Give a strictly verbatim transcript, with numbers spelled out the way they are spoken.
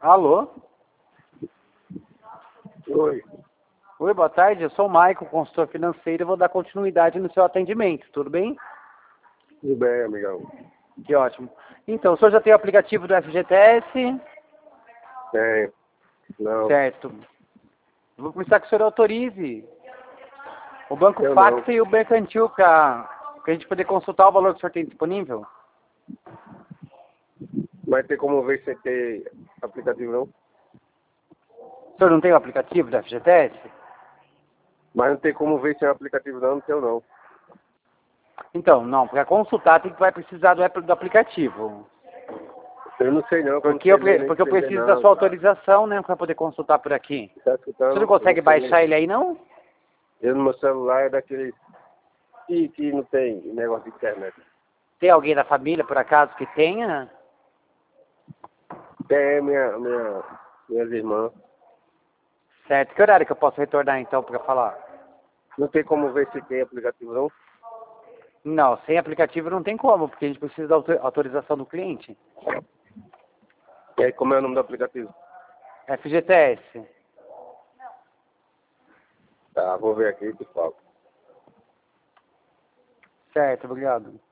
Alô? Oi. Oi, boa tarde. Eu sou o Maicon, consultor financeiro, e vou dar continuidade no seu atendimento. Tudo bem? Tudo bem, amigão? Que ótimo. Então, o senhor já tem o aplicativo do F G T S? Tem. Não. Certo. Vou precisar que o senhor autorize o Banco Eu Facta não. e o Mercantil para a gente poder consultar o valor que o senhor tem disponível. Mas tem como ver sem ter aplicativo, não? O senhor não tem o aplicativo do F G T S? Mas não tem como ver sem aplicativo, não. Não tem, não. Então, não, para consultar tem que vai precisar do, app- do aplicativo. Eu não sei, não. Porque Eu eu, não sei ler pre- nem porque eu escrever, preciso da não, sua cara. autorização, né, para poder consultar por aqui. Tá Você não escutando? Eu consegue não sei baixar ler. ele aí, não? Eu no meu celular é daquele que, que não tem negócio de internet. Tem alguém da família, por acaso, que tenha? Tem minha, minha, minhas irmãs. Certo. Que horário que eu posso retornar, então, para falar? Não tem como ver se tem aplicativo, não? Não, sem aplicativo não tem como, porque a gente precisa da autor- autorização do cliente. E aí, como é o nome do aplicativo? F G T S. Tá, vou ver aqui, pessoal. Certo, obrigado.